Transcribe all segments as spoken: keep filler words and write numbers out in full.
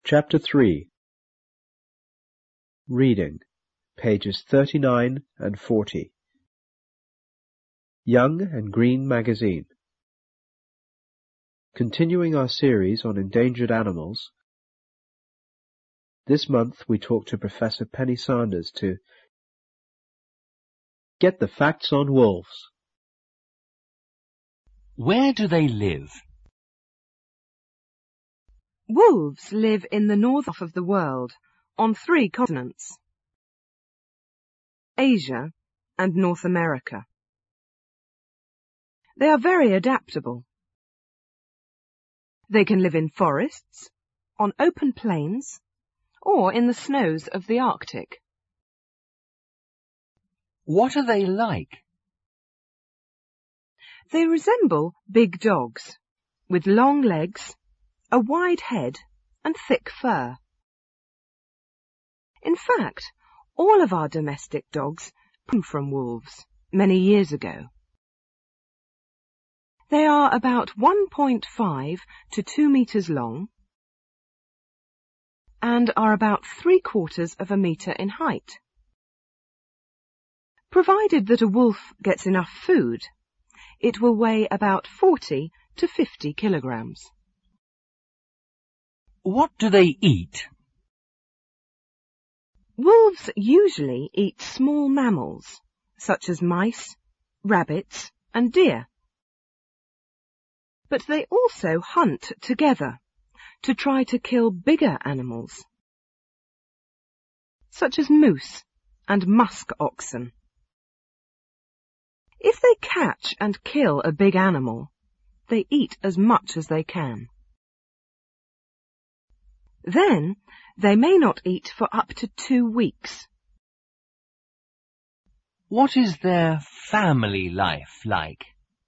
Chapter three. Reading, pages thirty-nine and forty. Young and Green Magazine. Continuing our series on endangered animals, this month we talk to Professor Penny Sanders to get the facts on wolves. Where do they live? Wolves live in the north half of the world, on three continents: Asia and North America. They are very adaptable. They can live in forests, on open plains, or in the snows of the Arctic. What are they like? They resemble big dogs, with long legs, a wide head, and thick fur. In fact, all of our domestic dogs came from wolves many years ago. They are about one point five to two meters long and are about three quarters of a meter in height. Provided that a wolf gets enough food, it will weigh about forty to fifty kilograms. What do they eat? Wolves usually eat small mammals, such as mice, rabbits, and deer. But they also hunt together to try to kill bigger animals, such as moose and musk oxen. If they catch and kill a big animal, they eat as much as they can. Then they may not eat for up to two weeks. What is their family life like?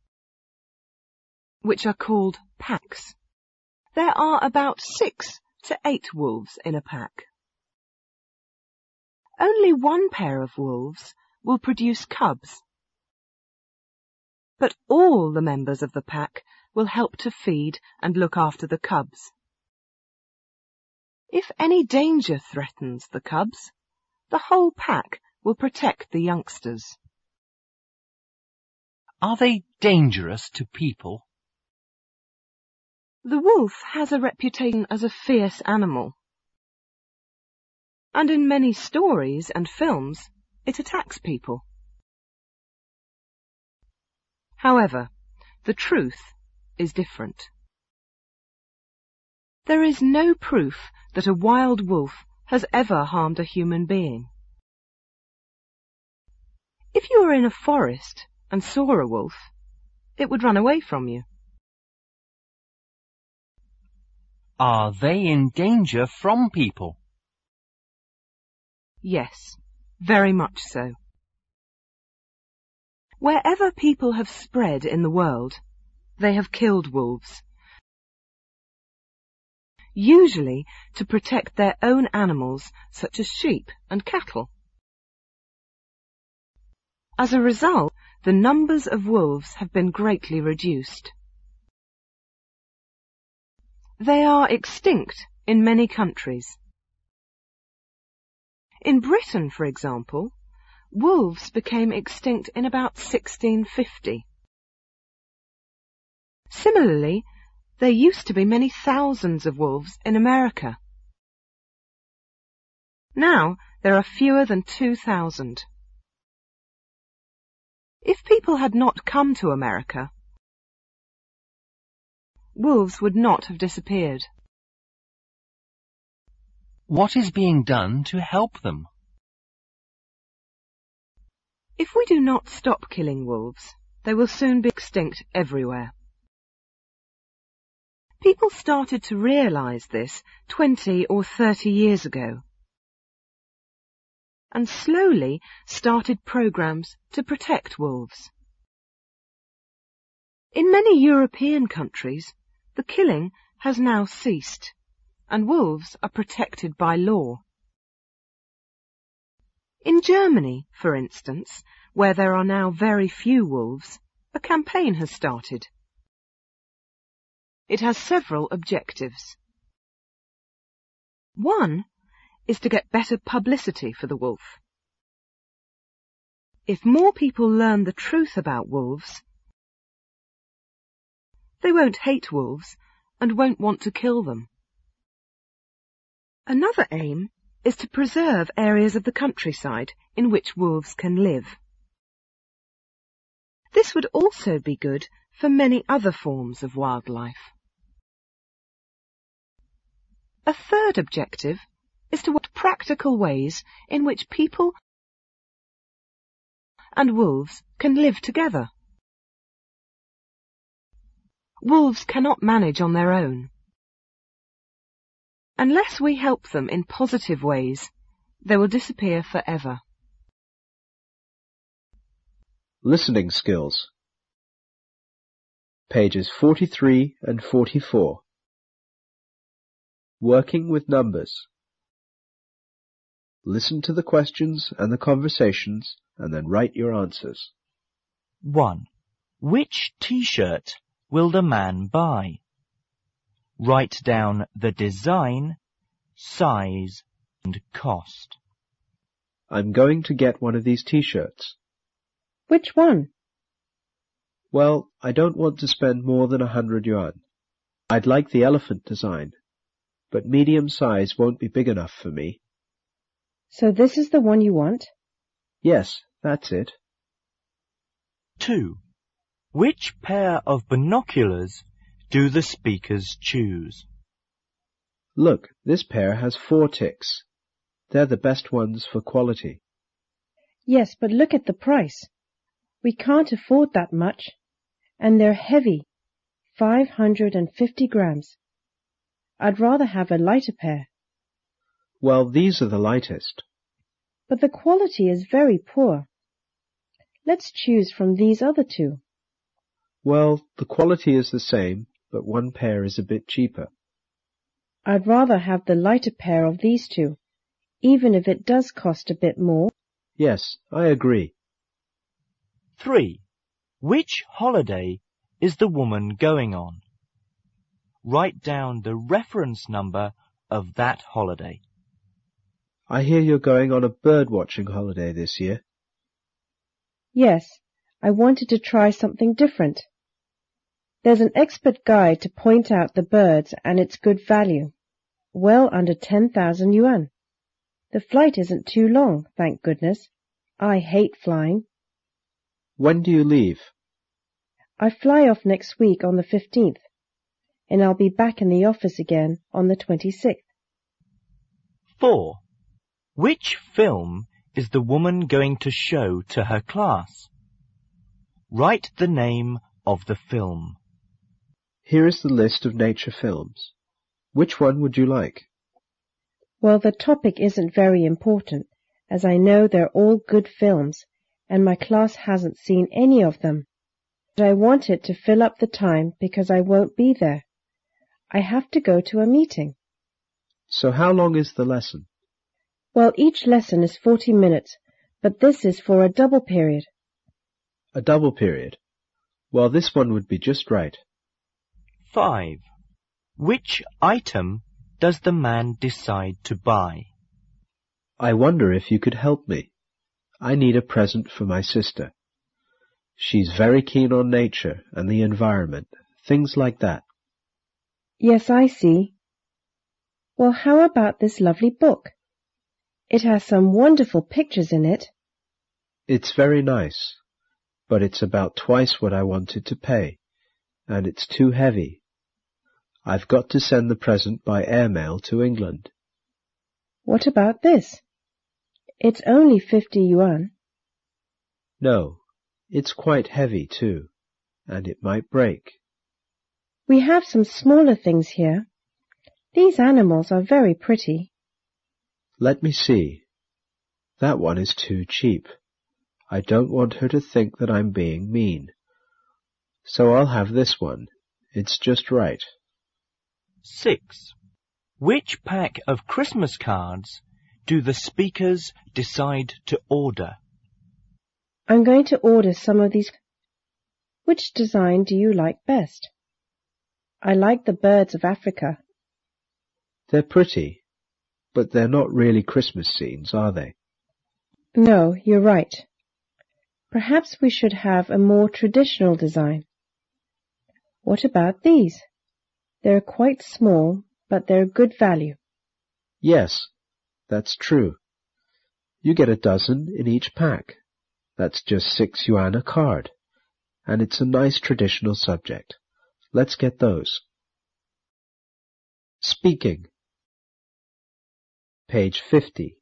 Which are called packs. There are about six to eight wolves in a pack. Only one pair of wolves will produce cubs, but all the members of the pack will help to feed and look after the cubs. If any danger threatens the cubs, the whole pack will protect the youngsters. Are they dangerous to people? The wolf has a reputation as a fierce animal, and in many stories and films it attacks people. However, the truth is different. There is no proof that a wild wolf has ever harmed a human being. If you were in a forest and saw a wolf, it would run away from you. Are they in danger from people? Yes, very much so. Wherever people have spread in the world, they have killed wolves, usually to protect their own animals such as sheep and cattle. As a result, the numbers of wolves have been greatly reduced. They are extinct in many countries. In Britain, for example, wolves became extinct in about sixteen fifty. Similarly, there used to be many thousands of wolves in America. Now there are fewer than two thousand. If people had not come to America, wolves would not have disappeared. What is being done to help them? If we do not stop killing wolves, they will soon be extinct everywhere. People started to realize this twenty or thirty years ago, and slowly started programs to protect wolves. In many European countries, the killing has now ceased, and wolves are protected by law. In Germany, for instance, where there are now very few wolves, a campaign has started. It has several objectives. One is to get better publicity for the wolf. If more people learn the truth about wolves, they won't hate wolves and won't want to kill them. Another aim is to preserve areas of the countryside in which wolves can live. This would also be good for many other forms of wildlife. A third objective is to work practical ways in which people and wolves can live together. Wolves cannot manage on their own. Unless we help them in positive ways, they will disappear forever. Listening skills. Pages forty-three and forty-four. Working with numbers. Listen to the questions and the conversations and then write your answers. one. Which T-shirt will the man buy? Write down the design, size, and cost. I'm going to get one of these T-shirts. Which one? Well, I don't want to spend more than a hundred yuan. I'd like the elephant design, but medium size won't be big enough for me. So this is the one you want? Yes, that's it. two. Which pair of binoculars do the speakers choose? Look, this pair has four ticks. They're the best ones for quality. Yes, but look at the price. We can't afford that much. And they're heavy, five hundred fifty grams. I'd rather have a lighter pair. Well, these are the lightest. But the quality is very poor. Let's choose from these other two. Well, the quality is the same, but one pair is a bit cheaper. I'd rather have the lighter pair of these two, even if it does cost a bit more. Yes, I agree. three. Which holiday is the woman going on? Write down the reference number of that holiday. I hear you're going on a bird-watching holiday this year. Yes, I wanted to try something different. There's an expert guide to point out the birds and its good value. Well under ten thousand yuan. The flight isn't too long, thank goodness. I hate flying. When do you leave? I fly off next week on the fifteenth, and I'll be back in the office again on the twenty-sixth. four. Which film is the woman going to show to her class? Write the name of the film. Here is the list of nature films. Which one would you like? Well, the topic isn't very important, as I know they're all good films, and my class hasn't seen any of them. But I want it to fill up the time because I won't be there. I have to go to a meeting. So how long is the lesson? Well, each lesson is forty minutes, but this is for a double period. A double period. Well, this one would be just right. five. Which item does the man decide to buy? I wonder if you could help me. I need a present for my sister. She's very keen on nature and the environment, things like that. Yes, I see. Well, how about this lovely book? It has some wonderful pictures in it. It's very nice, but it's about twice what I wanted to pay, and it's too heavy. I've got to send the present by airmail to England. What about this? It's only fifty yuan. No, it's quite heavy too, and it might break. We have some smaller things here. These animals are very pretty. Let me see. That one is too cheap. I don't want her to think that I'm being mean. So I'll have this one. It's just right. six. Which pack of Christmas cards do the speakers decide to order? I'm going to order some of these. Which design do you like best? I like the birds of Africa. They're pretty, but they're not really Christmas scenes, are they? No, you're right. Perhaps we should have a more traditional design. What about these? They're quite small, but they're good value. Yes, that's true. You get a dozen in each pack. That's just six yuan a card. And it's a nice traditional subject. Let's get those. Speaking. Page fifty.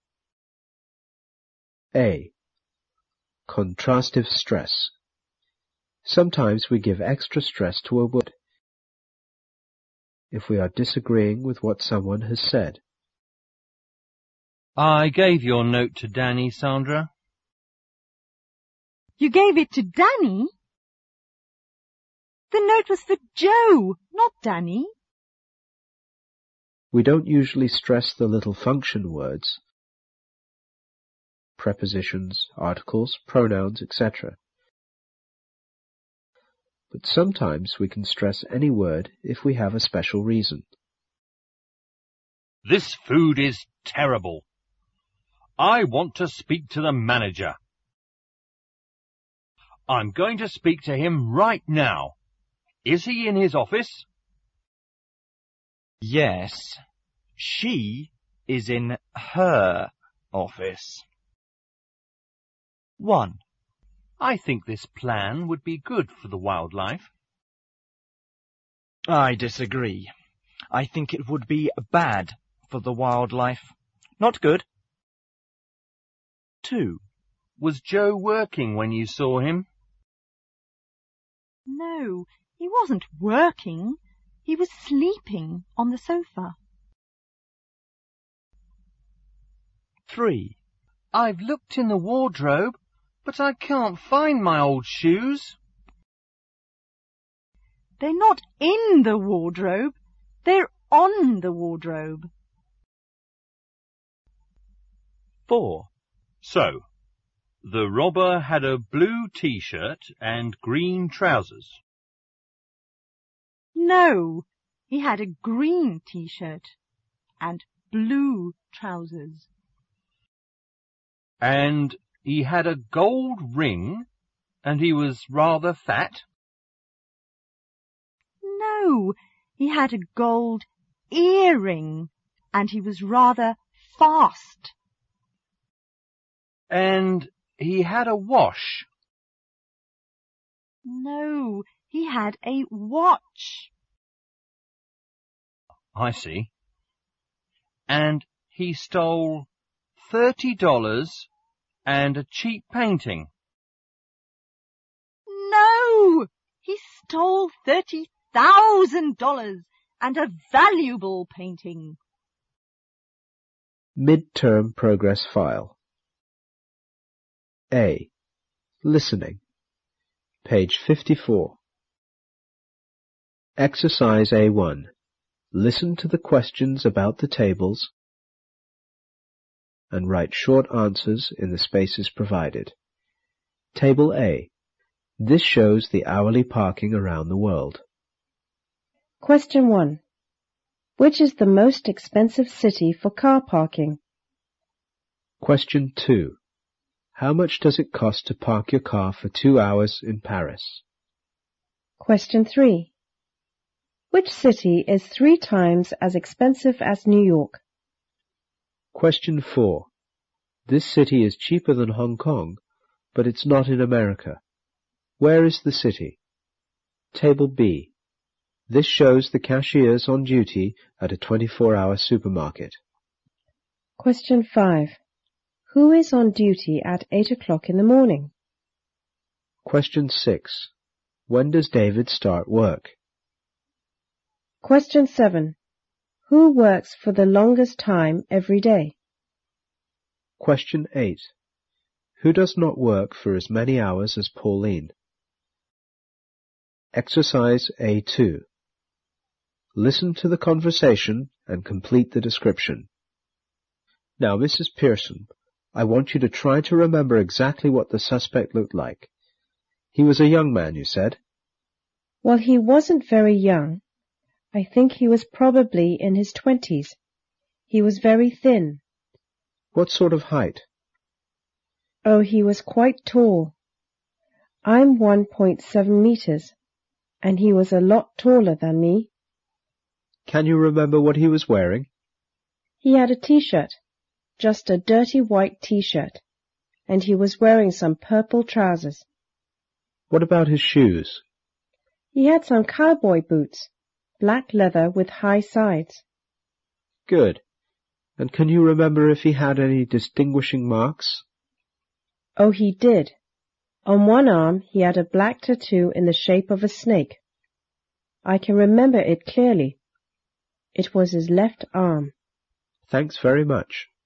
A. Contrastive stress. Sometimes we give extra stress to a word if we are disagreeing with what someone has said. I gave your note to Danny, Sandra. You gave it to Danny? The note was for Joe, not Danny. We don't usually stress the little function words, prepositions, articles, pronouns, et cetera. But sometimes we can stress any word if we have a special reason. This food is terrible. I want to speak to the manager. I'm going to speak to him right now. Is he in his office? Yes, she is in her office. One. I think this plan would be good for the wildlife. I disagree. I think it would be bad for the wildlife. Not good. Two. Was Joe working when you saw him? No, he wasn't working. He was sleeping on the sofa. Three. I've looked in the wardrobe, but I can't find my old shoes. They're not in the wardrobe. They're on the wardrobe. Four. So, the robber had a blue T-shirt and green trousers. No, he had a green T-shirt and blue trousers. And he had a gold ring, and he was rather fat. No, he had a gold earring, and he was rather fast. And he had a wash. No, he had a watch. I see. And he stole thirty dollars and a cheap painting. No, he stole thirty thousand dollars and a valuable painting. Midterm progress file. A. Listening. Page fifty-four. Exercise A one. Listen to the questions about the tables and write short answers in the spaces provided. Table A. This shows the hourly parking around the world. Question one. Which is the most expensive city for car parking? Question two. How much does it cost to park your car for two hours in Paris? Question three. Which city is three times as expensive as New York? Question four. This city is cheaper than Hong Kong, but it's not in America. Where is the city? Table B. This shows the cashiers on duty at a twenty-four hour supermarket. Question five. Who is on duty at eight o'clock in the morning? Question six. When does David start work? Question seven. Who works for the longest time every day? Question eight. Who does not work for as many hours as Pauline? Exercise A two. Listen to the conversation and complete the description. Now, Missus Pearson, I want you to try to remember exactly what the suspect looked like. He was a young man, you said? Well, he wasn't very young. I think he was probably in his twenties. He was very thin. What sort of height? Oh, he was quite tall. I'm one point seven meters, and he was a lot taller than me. Can you remember what he was wearing? He had a t-shirt, just a dirty white t-shirt, and he was wearing some purple trousers. What about his shoes? He had some cowboy boots, black leather with high sides. Good. And can you remember if he had any distinguishing marks? Oh, he did. On one arm he had a black tattoo in the shape of a snake. I can remember it clearly. It was his left arm. Thanks very much.